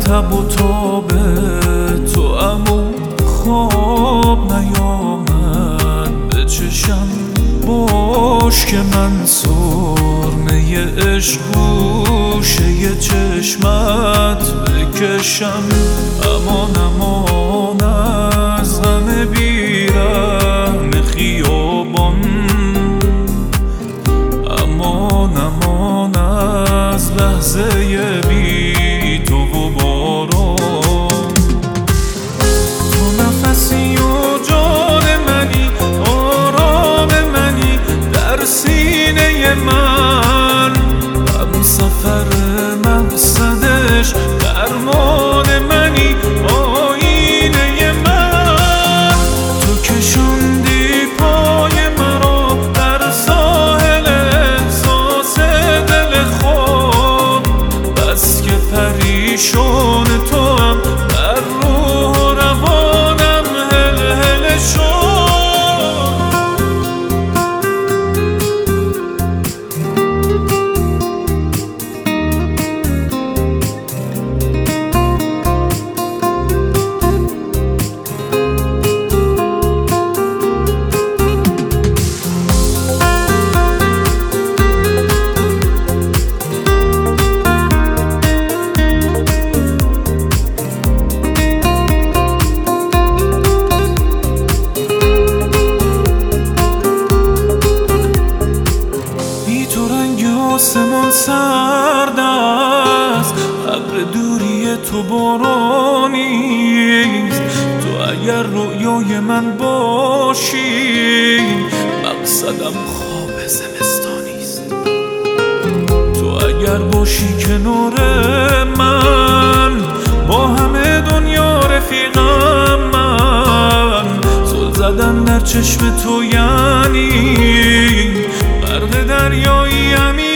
تب و تاب تو اما خواب نیامد به چشم. باش که من سرمه عشق گوشه چشمت بکشم. امان امان از غم بیرحم خیابان، امان امان از لحظه بی تو و باران. تو نفسی و جان منی، آرام منی در سینه من، هم سفر مقصدش درمان منی، آینه من. تو کشوندی پای مرا در ساحل احساس دل خود، بس که پریشان تو هم در روح و روانم هل شد. آسمان سرد است، ابر دوری تو بارانیست. تو اگر رویای من باشی، مقصدم خواب زمستانیست. تو اگر باشی کنار من، با همه دنیا رفیقم من. زل زدن در چشم تو یعنی غرق دریایی